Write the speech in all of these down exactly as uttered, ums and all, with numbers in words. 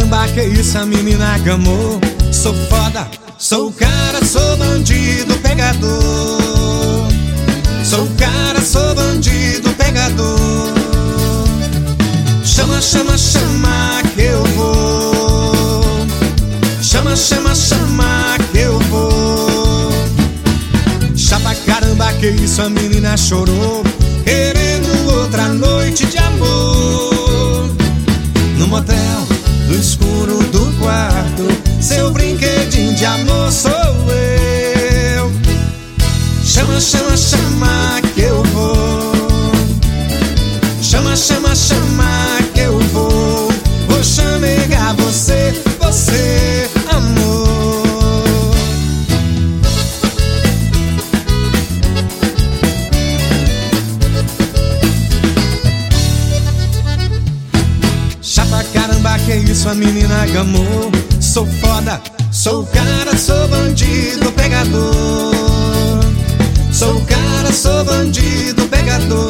caramba, que isso, a menina gamou. Sou foda, sou o cara, sou bandido, pegador. Sou o cara, sou bandido, pegador. Chama, chama, chama que eu vou. Chama, chama, chama que eu vou. Chapa caramba, que isso, a menina chorou, querendo outra noite de amor. No motel, no escuro do quarto, seu brinquedinho de amor sou eu. Chama, chama, chama que eu vou. Chama, chama, chama que eu vou. Vou chamegar você, você, amor. Chapa caramba, que isso, a menina gamou. Sou foda, sou o cara, sou bandido, pegador. Sou o cara, sou bandido, pegador.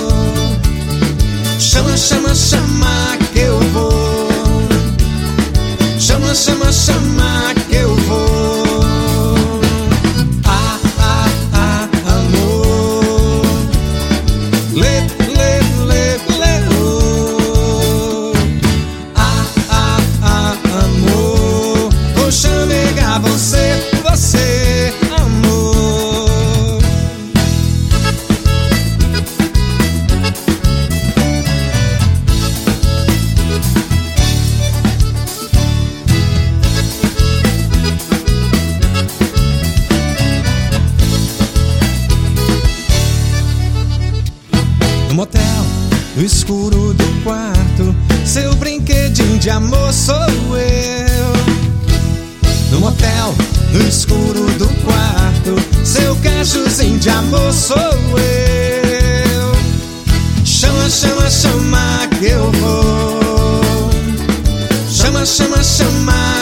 Chama, chama, chama que eu vou. Chama, chama, chama que eu vou. Ah, ah, ah, amor. Lê, lê, lê, lê, oh. Ah, ah, ah, amor. Vou chamegar você, você, amor. No motel, no escuro do quarto, seu brinquedinho de amor sou eu. No motel, no escuro do quarto, seu cachozinho de amor sou eu. Chama, chama, chama que eu vou. Chama, chama, chama